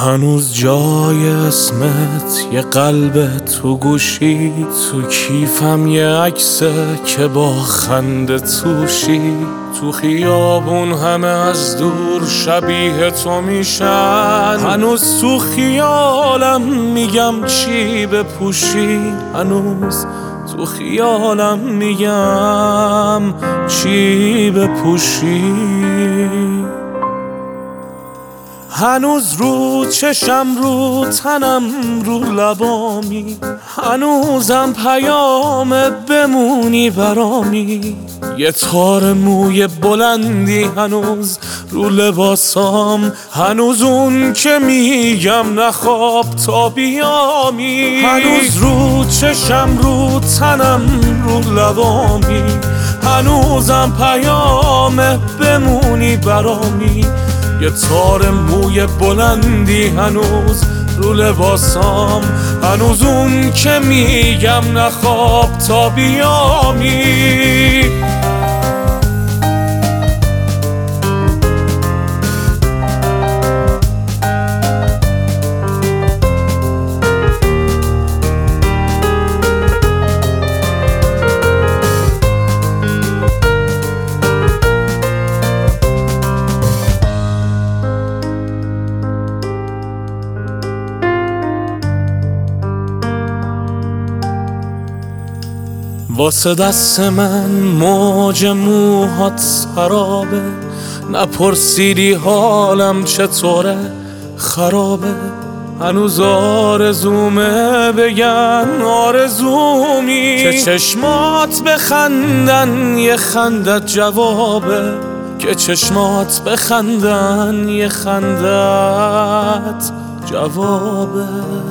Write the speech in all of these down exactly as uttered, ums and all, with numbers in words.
هنوز جای اسمت یه قلب تو گوشی، تو کیفم یه عکسه که با خنده توشی. تو خیابون همه از دور شبیه تو میشن، هنوز تو خیالم میگم چی بپوشی. هنوز تو خیالم میگم چی بپوشی. هنوز رو چشم رو تنم رو لبامی، هنوزم پیام بمونی برامی. یه تار موی بلندی هنوز رو لباسام، هنوز اون که میگم نخواب تا بیامی. هنوز رو چشم رو تنم رو لبامی، هنوزم پیام بمونی برامی. یه تار موی بلندی هنوز رو لباسام، هنوز اون که میگم نخواب تا بیامی. واسه دست من موج موهات سرابه، نپرسیدی حالم چطوره خرابه. هنوز آرزومه بگن آرزومی، که چشمات بخندن یه خندت جوابه. که چشمات بخندن یه خندت جوابه.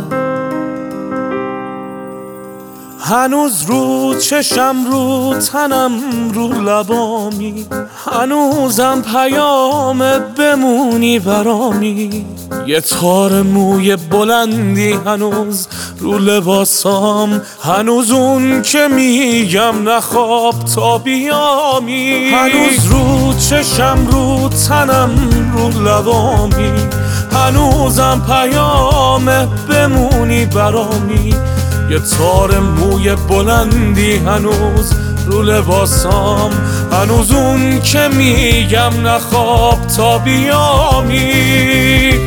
هنوز رو چشم رو تنم رو لبامی، هنوزم پیام بمونی برامی. یه تار موی بلندی هنوز رو لباسام، هنوز اون که میگم نخواب تا بیامی. هنوز رو چشم رو تنم رو لبامی، هنوزم پیام بمونی برامی. یه تار موی بلندی هنوز رو لباسام، هنوز اون که میگم نخواب تا بیامی.